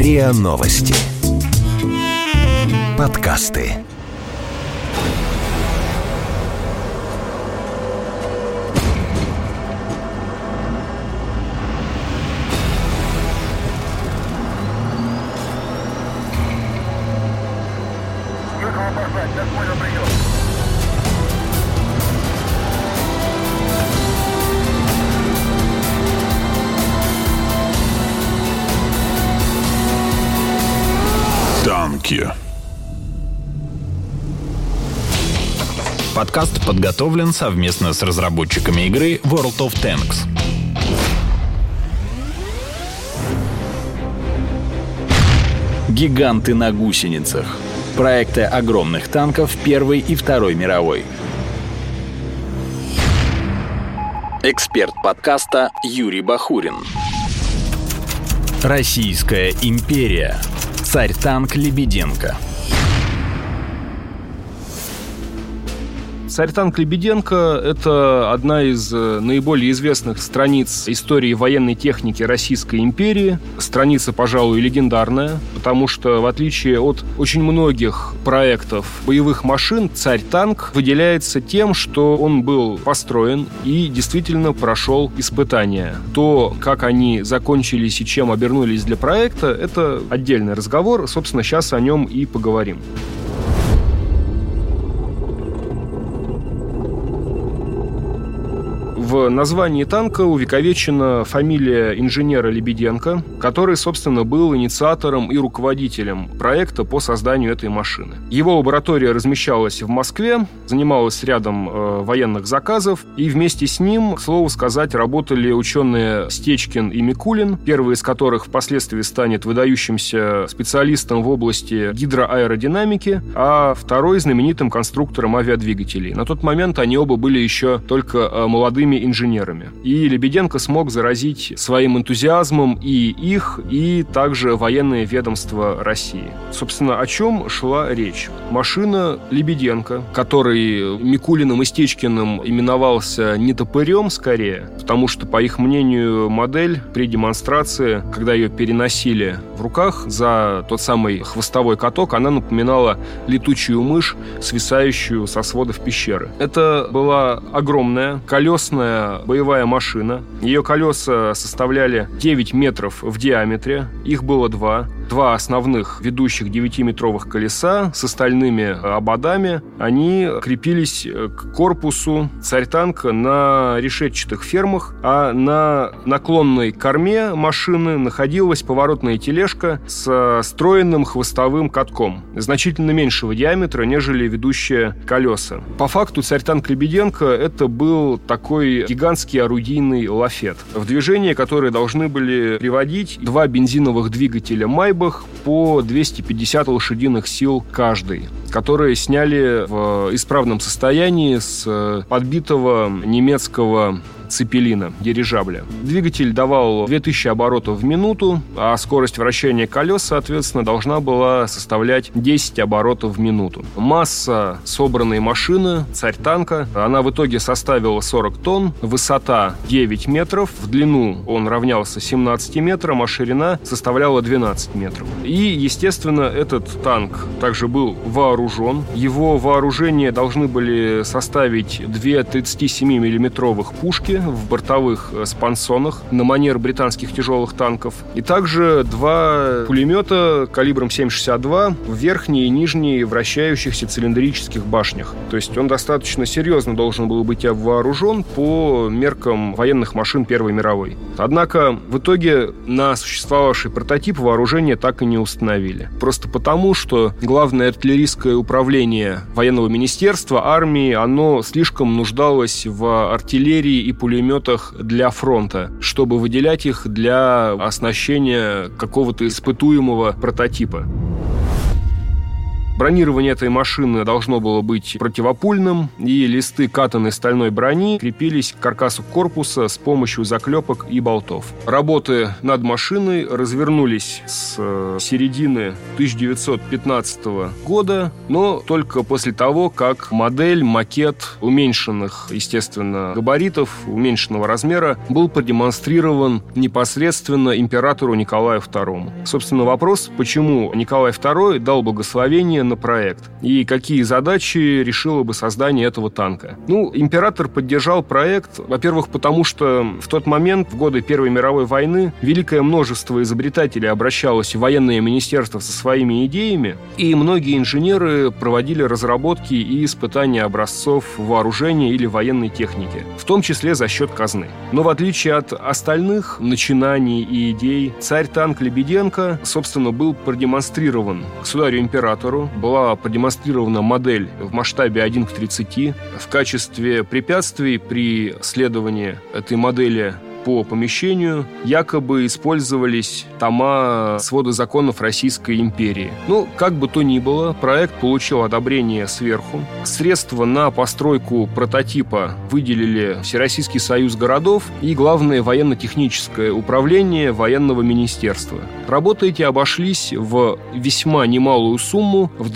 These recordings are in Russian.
РИА Новости. Подкасты. Танки. Подкаст подготовлен совместно с разработчиками игры World of Tanks. Гиганты на гусеницах. Проекты огромных танков Первой и Второй мировой. Эксперт подкаста Юрий Бахурин. Российская империя. Царь-танк Лебеденко. Царь-танк Лебеденко — это одна из наиболее известных страниц истории военной техники Российской империи. Страница, пожалуй, легендарная, потому что, в отличие от очень многих проектов боевых машин, Царь-танк выделяется тем, что он был построен и действительно прошел испытания. То, как они закончились и чем обернулись для проекта, это отдельный разговор. Собственно, сейчас о нем и поговорим. В названии танка увековечена фамилия инженера Лебеденко, который, собственно, был инициатором и руководителем проекта по созданию этой машины. Его лаборатория размещалась в Москве, занималась рядом военных заказов, и вместе с ним, к слову сказать, работали ученые Стечкин и Микулин, первый из которых впоследствии станет выдающимся специалистом в области гидроаэродинамики, а второй знаменитым конструктором авиадвигателей. На тот момент они оба были еще только молодыми инженерами. И Лебеденко смог заразить своим энтузиазмом и их, и также военное ведомство России. Собственно, о чем шла речь? Машина Лебеденко, который Микулиным и Стечкиным именовался нетопырем скорее, потому что, по их мнению, модель при демонстрации, когда ее переносили в руках за тот самый хвостовой каток, она напоминала летучую мышь, свисающую со сводов пещеры. Это была огромная колесная боевая машина. Ее колеса составляли 9 метров в диаметре. Их было два основных ведущих 9-метровых колеса с остальными ободами. Они крепились к корпусу Царь-танка на решетчатых фермах, а на наклонной корме машины находилась поворотная тележка с встроенным хвостовым катком, значительно меньшего диаметра, нежели ведущие колеса. По факту Царь-танк Лебеденко — это был такой гигантский орудийный лафет, в движение которые должны были приводить два бензиновых двигателя «Майбах» по 250 лошадиных сил каждый, которые сняли в исправном состоянии с подбитого немецкого цепелина, дирижабля. Двигатель давал 2000 оборотов в минуту, а скорость вращения колес, соответственно, должна была составлять 10 оборотов в минуту. Масса собранной машины, Царь-танка, она в итоге составила 40 тонн, высота 9 метров, в длину он равнялся 17 метрам, а ширина составляла 12 метров. И, естественно, этот танк также был вооружен. Его вооружение должны были составить 2 37-миллиметровых пушки в бортовых спансонах на манер британских тяжелых танков, и также 2 пулемета калибром 7,62 в верхней и нижней вращающихся цилиндрических башнях. То есть он достаточно серьезно должен был быть вооружен по меркам военных машин Первой мировой. Однако в итоге на существовавший прототип вооружения так и не установили. Просто потому, что главное артиллерийское управление военного министерства, армии, оно слишком нуждалось в артиллерии и пулеметах для фронта, чтобы выделять их для оснащения какого-то испытуемого прототипа. Бронирование этой машины должно было быть противопульным, и листы катанной стальной брони крепились к каркасу корпуса с помощью заклепок и болтов. Работы над машиной развернулись с середины 1915 года, но только после того, как модель, макет уменьшенных, естественно, габаритов, уменьшенного размера был продемонстрирован непосредственно императору Николаю II. Собственно, вопрос, почему Николай II дал благословение на проект и какие задачи решило бы создание этого танка. Император поддержал проект, во-первых, потому что в тот момент, в годы Первой мировой войны, великое множество изобретателей обращалось в военное министерство со своими идеями, и многие инженеры проводили разработки и испытания образцов вооружения или военной техники, в том числе за счет казны. Но в отличие от остальных начинаний и идей, царь-танк Лебеденко, собственно, был продемонстрирован государю-императору. Была продемонстрирована модель в масштабе 1:30. В качестве препятствий при следовании этой модели по помещению якобы использовались тома свода законов Российской империи. Как бы то ни было, проект получил одобрение сверху. Средства на постройку прототипа выделили Всероссийский союз городов и Главное военно-техническое управление военного министерства. Работы эти обошлись в весьма немалую сумму в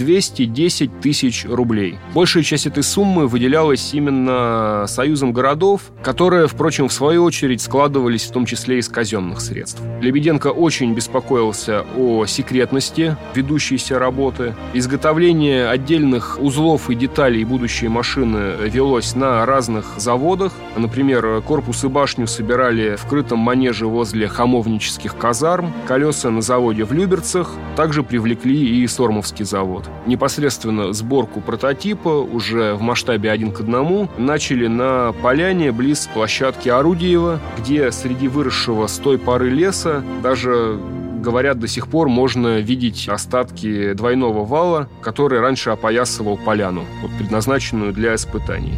210 тысяч рублей. Большая часть этой суммы выделялась именно Союзом городов, которая, впрочем, в свою очередь складывались в том числе из казенных средств. Лебеденко очень беспокоился о секретности ведущейся работы. Изготовление отдельных узлов и деталей будущей машины велось на разных заводах. Например, корпус и башню собирали в крытом манеже возле хамовнических казарм. Колеса на заводе в Люберцах. Также привлекли и Сормовский завод. Непосредственно сборку прототипа уже в масштабе 1:1 начали на поляне близ площадки Орудиева, где среди выросшего с той поры леса даже, говорят, до сих пор можно видеть остатки двойного вала, который раньше опоясывал поляну, предназначенную для испытаний.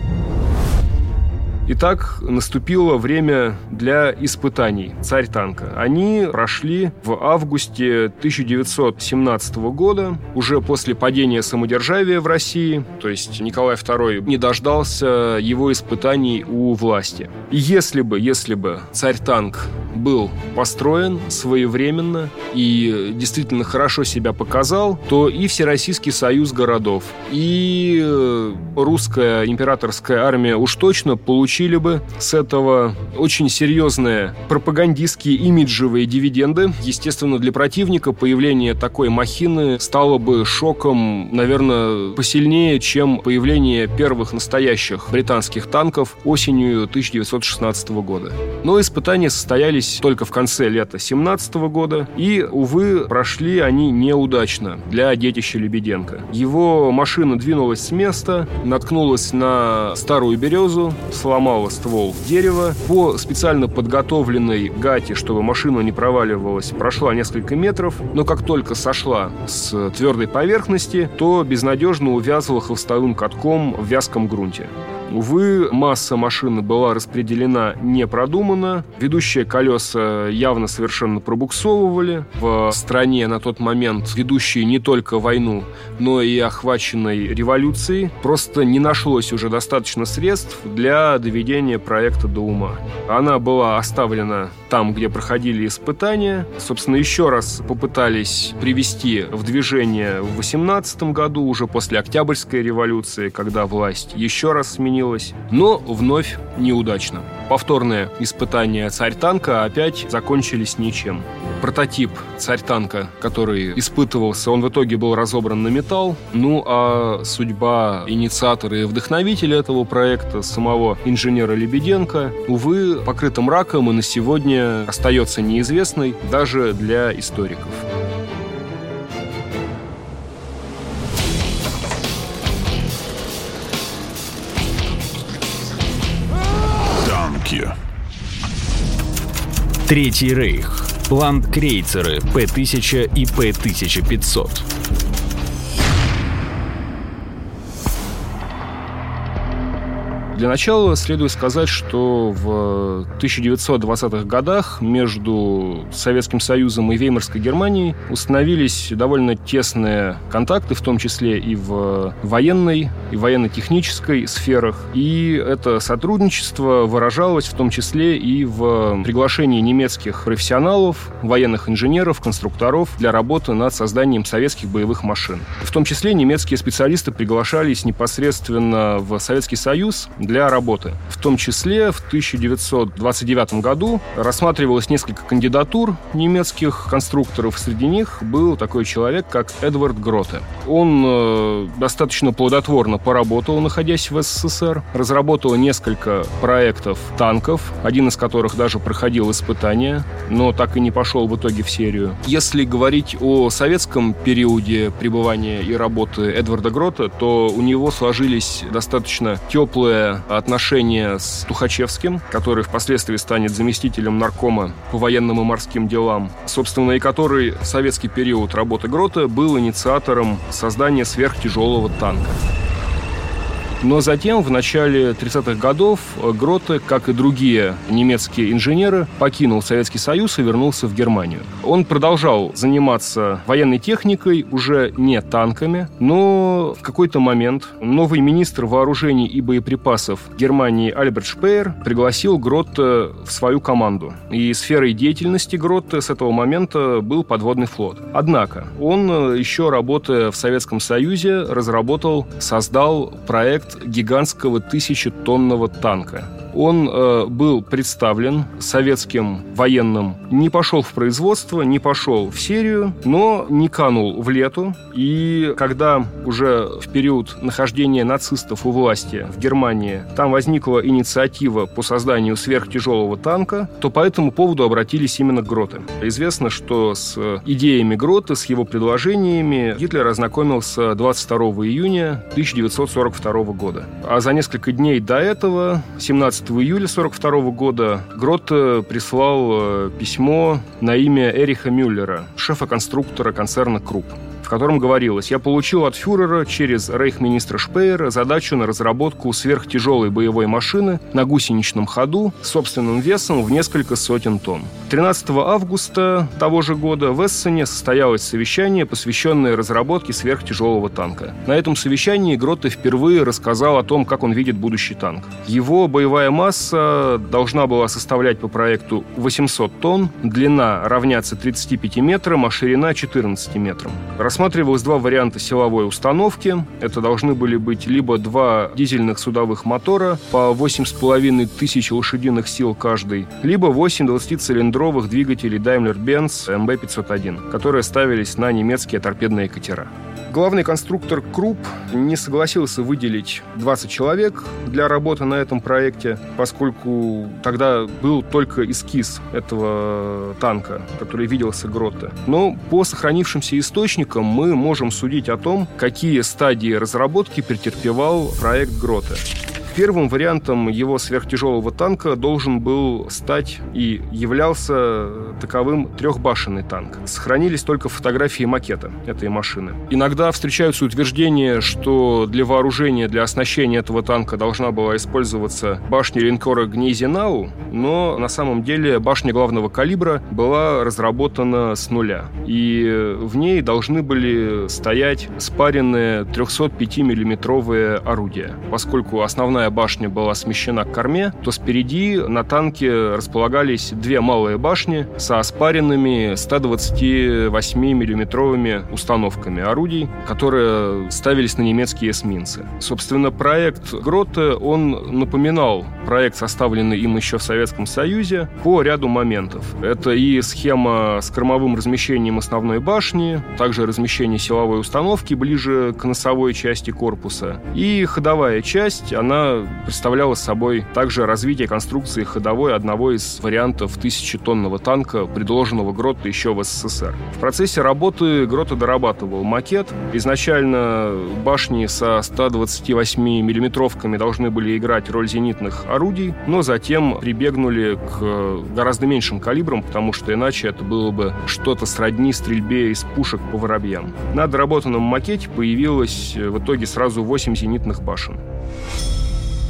Итак, наступило время для испытаний царь-танка. Они прошли в августе 1917 года, уже после падения самодержавия в России, то есть Николай II не дождался его испытаний у власти. И если бы царь-танк был построен своевременно и действительно хорошо себя показал, то и Всероссийский союз городов, и русская императорская армия уж точно получили бы с этого очень серьезные пропагандистские имиджевые дивиденды. Естественно, для противника появление такой махины стало бы шоком, наверное, посильнее, чем появление первых настоящих британских танков осенью 1916 года. Но испытания состоялись только в конце лета 1917 года, и, увы, прошли они неудачно для детища Лебеденко. Его машина двинулась с места, наткнулась на старую березу, сломала ствол дерева. По специально подготовленной гате, чтобы машина не проваливалась, прошла несколько метров, но как только сошла с твердой поверхности, то безнадежно увязла хвостовым катком в вязком грунте. Увы, масса машины была распределена непродуманно. Ведущие колеса явно совершенно пробуксовывали. В стране на тот момент, ведущей не только войну, но и охваченной революцией, просто не нашлось уже достаточно средств для доведения проекта до ума. Она была оставлена там, где проходили испытания. Собственно, еще раз попытались привести в движение в 18 году, уже после Октябрьской революции, когда власть еще раз сменилась, но вновь неудачно. Повторные испытания царь-танка опять закончились ничем. Прототип царь-танка, который испытывался, он в итоге был разобран на металл. А судьба инициатора и вдохновителя этого проекта, самого инженера Лебеденко, увы, покрыта мраком и на сегодня остается неизвестной даже для историков. Третий рейх. Ландкрейцеры П-1000 и П-1500. Для начала следует сказать, что в 1920-х годах между Советским Союзом и Веймарской Германией установились довольно тесные контакты, в том числе и в военной, и военно-технической сферах. И это сотрудничество выражалось в том числе и в приглашении немецких профессионалов, военных инженеров, конструкторов для работы над созданием советских боевых машин. В том числе немецкие специалисты приглашались непосредственно в Советский Союз для работы. В том числе в 1929 году рассматривалось несколько кандидатур немецких конструкторов. Среди них был такой человек, как Эдвард Гроте. Он достаточно плодотворно поработал, находясь в СССР, разработал несколько проектов танков, один из которых даже проходил испытания, но так и не пошел в итоге в серию. Если говорить о советском периоде пребывания и работы Эдварда Гроте, то у него сложились достаточно теплые отношения с Тухачевским, который впоследствии станет заместителем наркома по военным и морским делам, собственно, и который в советский период работы Гроте был инициатором создания сверхтяжелого танка. Но затем, в начале 30-х годов, Гроте, как и другие немецкие инженеры, покинул Советский Союз и вернулся в Германию. Он продолжал заниматься военной техникой, уже не танками, но в какой-то момент новый министр вооружений и боеприпасов Германии Альберт Шпеер пригласил Гроте в свою команду. И сферой деятельности Гроте с этого момента был подводный флот. Однако он, еще работая в Советском Союзе, создал проект гигантского 1000-тонного танка. Он был представлен советским военным, не пошел в производство, не пошел в серию, но не канул в лету. И когда уже в период нахождения нацистов у власти в Германии там возникла инициатива по созданию сверхтяжелого танка, то по этому поводу обратились именно к Гроте. Известно, что с идеями Гроте, с его предложениями Гитлер ознакомился 22 июня 1942 года. А за несколько дней до этого, 17 июля 1942 года, Гроте прислал письмо на имя Эриха Мюллера, шефа-конструктора концерна Круп, в котором говорилось: «Я получил от фюрера через рейхсминистра Шпеера задачу на разработку сверхтяжелой боевой машины на гусеничном ходу с собственным весом в несколько сотен тонн». 13 августа того же года в Эссене состоялось совещание, посвященное разработке сверхтяжелого танка. На этом совещании Гроте впервые рассказал о том, как он видит будущий танк. Его боевая масса должна была составлять по проекту 800 тонн, длина равняться 35 метрам, а ширина 14 метрам. Рассматривалось два варианта силовой установки. Это должны были быть либо два дизельных судовых мотора по 8500 лошадиных сил каждый, либо 8 20-цилиндровых двигателей Daimler-Benz MB501, которые ставились на немецкие торпедные катера. Главный конструктор Круп не согласился выделить 20 человек для работы на этом проекте, поскольку тогда был только эскиз этого танка, который виделся Гроте. Но по сохранившимся источникам мы можем судить о том, какие стадии разработки претерпевал проект Гроте. Первым вариантом его сверхтяжелого танка должен был стать и являлся таковым трехбашенный танк. Сохранились только фотографии макета этой машины. Иногда встречаются утверждения, что для вооружения, для оснащения этого танка должна была использоваться башня линкора Гнейзенау, но на самом деле башня главного калибра была разработана с нуля. И в ней должны были стоять спаренные 305-миллиметровые орудия. Поскольку основная башня была смещена к корме, то спереди на танке располагались две малые башни со спаренными 128-миллиметровыми установками орудий, которые ставились на немецкие эсминцы. Собственно, проект Гроте, он напоминал проект, составленный им еще в Советском Союзе, по ряду моментов. Это и схема с кормовым размещением основной башни, также размещение силовой установки ближе к носовой части корпуса. И ходовая часть, она представляла собой также развитие конструкции ходовой одного из вариантов 1000-тонного танка, предложенного Гроте еще в СССР. В процессе работы Гроте дорабатывал макет. Изначально башни со 128-миллиметровками должны были играть роль зенитных орудий, но затем прибегнули к гораздо меньшим калибрам, потому что иначе это было бы что-то сродни стрельбе из пушек по воробьям. На доработанном макете появилось в итоге сразу 8 зенитных башен.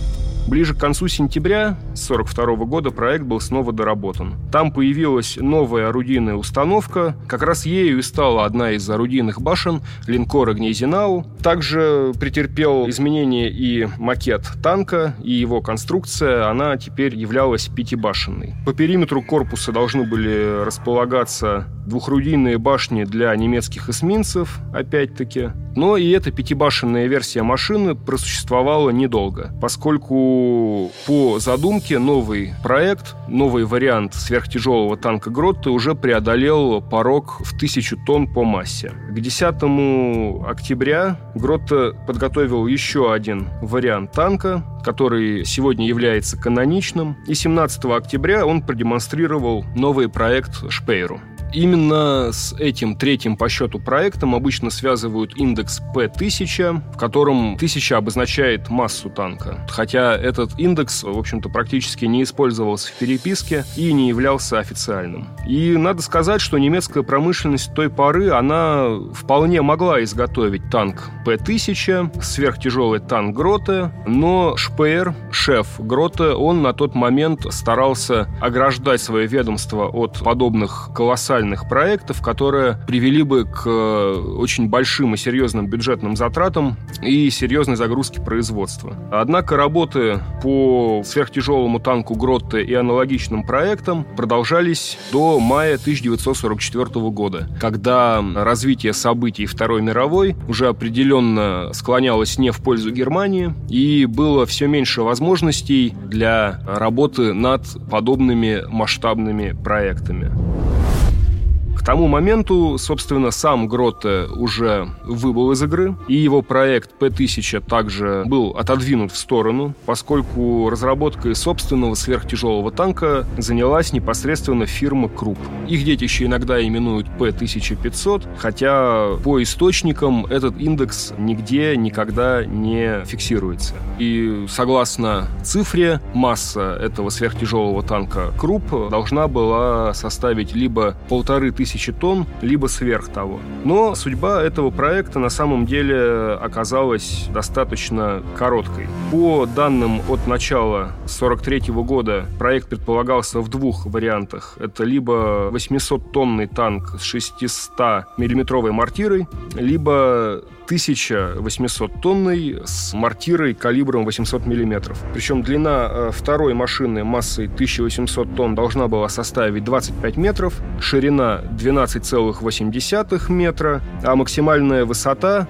Ближе к концу сентября 1942 года проект был снова доработан. Там появилась новая орудийная установка. Как раз ею и стала одна из орудийных башен линкора Гнейзенау. Также претерпел изменения и макет танка, и его конструкция. Она теперь являлась пятибашенной. По периметру корпуса должны были располагаться двухорудийные башни для немецких эсминцев, опять-таки. Но и эта пятибашенная версия машины просуществовала недолго, поскольку по задумке новый проект, новый вариант сверхтяжелого танка Гротте уже преодолел порог в 1000 тонн по массе. К 10 октября Гротте подготовил еще один вариант танка, который сегодня является каноничным, и 17 октября он продемонстрировал новый проект Шпейеру. Именно с этим третьим по счету проектом обычно связывают индекс P1000, в котором 1000 обозначает массу танка. Хотя этот индекс, в общем-то, практически не использовался в переписке и не являлся официальным. И надо сказать, что немецкая промышленность той поры, она вполне могла изготовить танк P1000, сверхтяжелый танк Гротте, но Шпеер, шеф Гротте, он на тот момент старался ограждать свое ведомство от подобных колоссальных проектов, которые привели бы к очень большим и серьезным бюджетным затратам и серьезной загрузке производства. Однако работы по сверхтяжелому танку Гротте и аналогичным проектам продолжались до мая 1944 года, когда развитие событий Второй мировой уже определенно склонялось не в пользу Германии, и было все меньше возможностей для работы над подобными масштабными проектами. К тому моменту, собственно, сам Гротте уже выбыл из игры, и его проект P1000 также был отодвинут в сторону, поскольку разработкой собственного сверхтяжелого танка занялась непосредственно фирма Круpp. Их детище иногда именуют P1500, хотя по источникам этот индекс нигде никогда не фиксируется. И согласно цифре, масса этого сверхтяжелого танка Круpp должна была составить либо 1500 тонн, либо сверх того. Но судьба этого проекта на самом деле оказалась достаточно короткой. По данным от начала 1943 года, проект предполагался в двух вариантах. Это либо 800-тонный танк с 600-миллиметровой мортирой, либо 1800-тонный с мортирой калибром 800 мм. Причем длина второй машины массой 1800 тонн должна была составить 25 метров, ширина 12,8 метра, а максимальная высота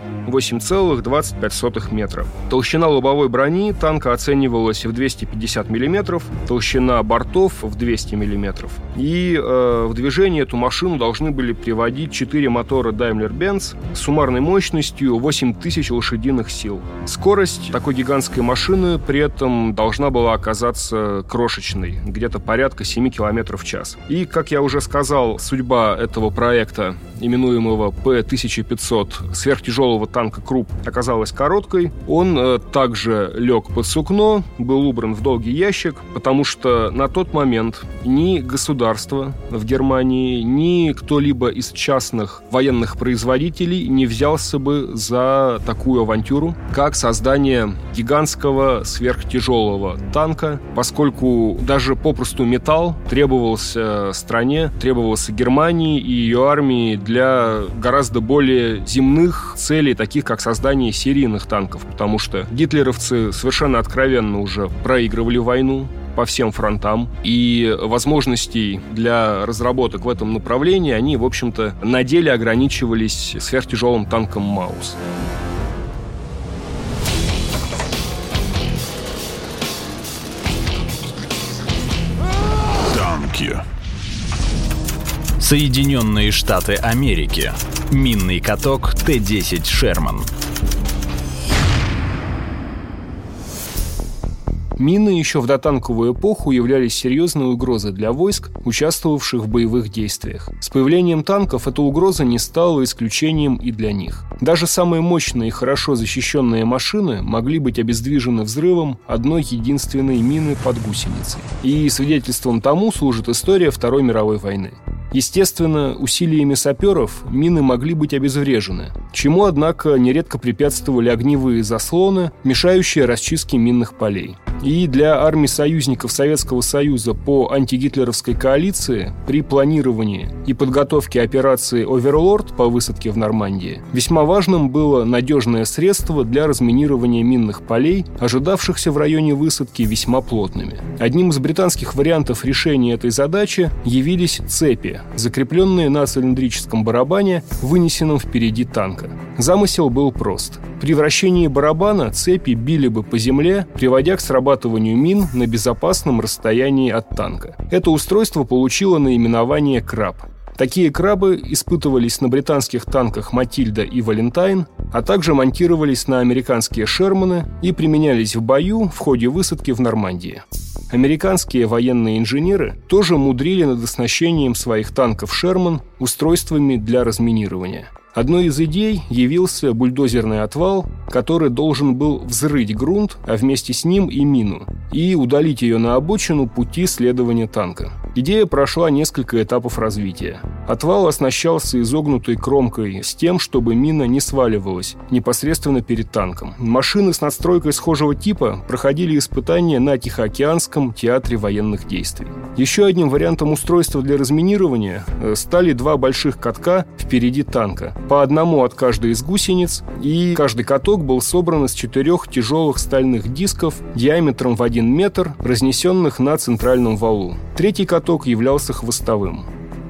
8,25 метра. Толщина лобовой брони танка оценивалась в 250 мм, толщина бортов в 200 мм. И в движение эту машину должны были приводить 4 мотора Daimler-Benz с суммарной мощностью 8000 лошадиных сил. Скорость такой гигантской машины при этом должна была оказаться крошечной, где-то порядка 7 км в час. И, как я уже сказал, судьба этого проекта, именуемого P1500, сверхтяжелого танка Круpp, оказалась короткой. Он также лег под сукно, был убран в долгий ящик, потому что на тот момент ни государство в Германии, ни кто-либо из частных военных производителей не взялся бы за такую авантюру, как создание гигантского сверхтяжелого танка, поскольку даже попросту металл требовался стране, требовался Германии и ее армии для гораздо более земных целей, таких как создание серийных танков, потому что гитлеровцы совершенно откровенно уже проигрывали войну по всем фронтам, и возможностей для разработок в этом направлении они, в общем-то, на деле ограничивались сверхтяжелым танком «Маус». Танки. Соединенные Штаты Америки. Минный каток Т-10 «Шерман». Мины еще в дотанковую эпоху являлись серьезной угрозой для войск, участвовавших в боевых действиях. С появлением танков эта угроза не стала исключением и для них. Даже самые мощные и хорошо защищенные машины могли быть обездвижены взрывом одной единственной мины под гусеницей. И свидетельством тому служит история Второй мировой войны. Естественно, усилиями саперов мины могли быть обезврежены, чему, однако, нередко препятствовали огневые заслоны, мешающие расчистке минных полей. И для армий союзников Советского Союза по антигитлеровской коалиции при планировании и подготовке операции «Оверлорд» по высадке в Нормандии весьма важным было надежное средство для разминирования минных полей, ожидавшихся в районе высадки весьма плотными. Одним из британских вариантов решения этой задачи явились цепи, закрепленные на цилиндрическом барабане, вынесенном впереди танка. Замысел был прост. При вращении барабана цепи били бы по земле, приводя к срабатыванию мин на безопасном расстоянии от танка. Это устройство получило наименование «Краб». Такие крабы испытывались на британских танках «Матильда» и «Валентайн», а также монтировались на американские «Шерманы» и применялись в бою в ходе высадки в Нормандии. Американские военные инженеры тоже мудрили над оснащением своих танков «Шерман» устройствами для разминирования. Одной из идей явился бульдозерный отвал, который должен был взрыть грунт, а вместе с ним и мину, и удалить ее на обочину пути следования танка. Идея прошла несколько этапов развития. Отвал оснащался изогнутой кромкой с тем, чтобы мина не сваливалась непосредственно перед танком. Машины с надстройкой схожего типа проходили испытания на Тихоокеанском театре военных действий. Еще одним вариантом устройства для разминирования стали два больших катка впереди танка, по одному от каждой из гусениц, и каждый каток был собран из 4 тяжелых стальных дисков диаметром в 1 метр, разнесенных на центральном валу. Третий каток являлся хвостовым.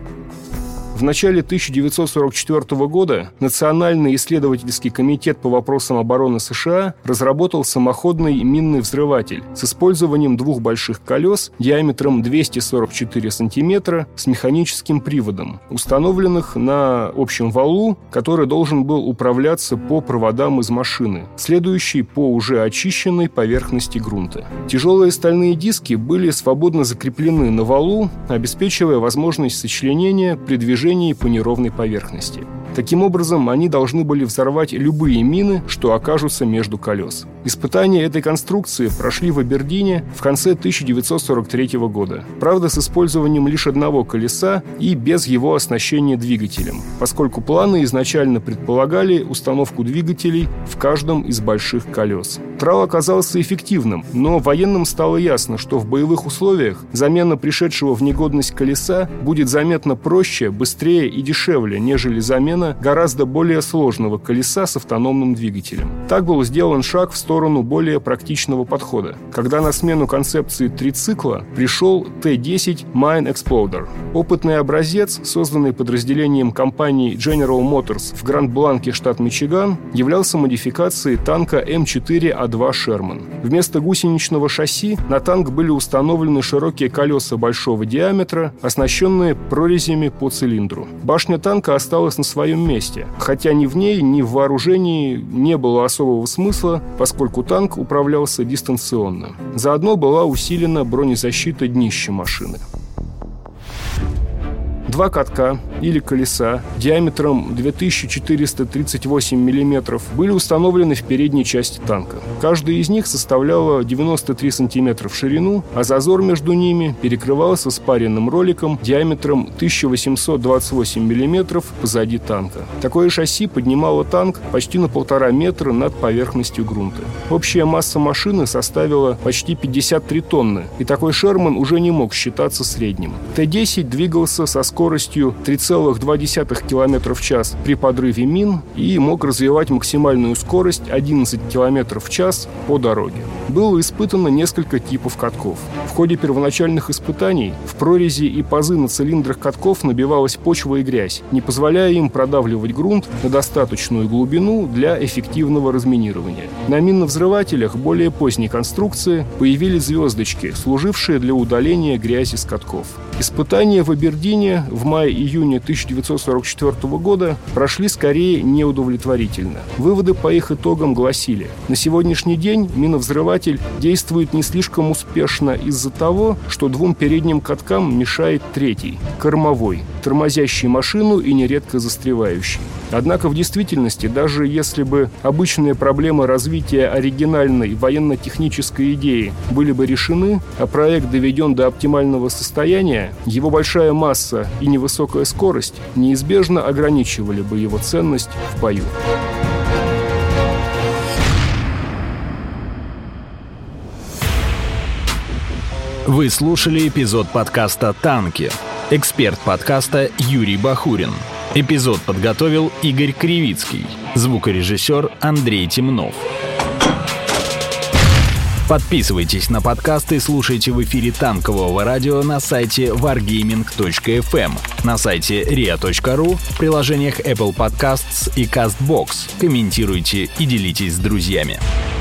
В начале 1944 года Национальный исследовательский комитет по вопросам обороны США разработал самоходный минный взрыватель с использованием 2 больших колес диаметром 244 сантиметра с механическим приводом, установленных на общем валу, который должен был управляться по проводам из машины, следующей по уже очищенной поверхности грунта. Тяжелые стальные диски были свободно закреплены на валу, обеспечивая возможность сочленения при движении по неровной поверхности. Таким образом, они должны были взорвать любые мины, что окажутся между колес. Испытания этой конструкции прошли в Абердине в конце 1943 года. Правда, с использованием лишь одного колеса и без его оснащения двигателем, поскольку планы изначально предполагали установку двигателей в каждом из больших колес. Трал оказался эффективным, но военным стало ясно, что в боевых условиях замена пришедшего в негодность колеса будет заметно проще, быстрее и дешевле, нежели замена гораздо более сложного колеса с автономным двигателем. Так был сделан шаг в сторону более практичного подхода, когда на смену концепции трицикла пришел Т-10 Mine Exploder. Опытный образец, созданный подразделением компании General Motors в Гранд-Бланке, штат Мичиган, являлся модификацией танка М4А2 «Шерман». Вместо гусеничного шасси на танк были установлены широкие колеса большого диаметра, оснащенные прорезями по цилиндру. Башня танка осталась на своем месте, хотя ни в ней, ни в вооружении не было особого смысла, поскольку танк управлялся дистанционно. Заодно была усилена бронезащита днища машины. 2 катка или колеса диаметром 2438 мм были установлены в передней части танка. Каждая из них составляла 93 см в ширину, а зазор между ними перекрывался спаренным роликом диаметром 1828 мм позади танка. Такое шасси поднимало танк почти на 1,5 метра над поверхностью грунта. Общая масса машины составила почти 53 тонны, и такой «Шерман» уже не мог считаться средним. Т-10 двигался со скоростью 3,2 км в час при подрыве мин и мог развивать максимальную скорость 11 км в час по дороге. Было испытано несколько типов катков. В ходе первоначальных испытаний в прорези и пазы на цилиндрах катков набивалась почва и грязь, не позволяя им продавливать грунт на достаточную глубину для эффективного разминирования. На минно-взрывателях более поздней конструкции появились звездочки, служившие для удаления грязи с катков. Испытания в Абердине в мае-июне 1944 года прошли скорее неудовлетворительно. Выводы по их итогам гласили: на сегодняшний день миновзрыватель действует не слишком успешно из-за того, что 2 передним каткам мешает третий, кормовой, тормозящий машину и нередко застревающий. Однако в действительности, даже если бы обычные проблемы развития оригинальной военно-технической идеи были бы решены, а проект доведен до оптимального состояния, его большая масса и невысокая скорость неизбежно ограничивали бы его ценность в бою. Вы слушали эпизод подкаста «Танки». Эксперт подкаста Юрий Бахурин. Эпизод подготовил Игорь Кривицкий. Звукорежиссер Андрей Темнов. Подписывайтесь на подкаст и слушайте в эфире танкового радио на сайте wargaming.fm, на сайте ria.ru, в приложениях Apple Podcasts и CastBox. Комментируйте и делитесь с друзьями.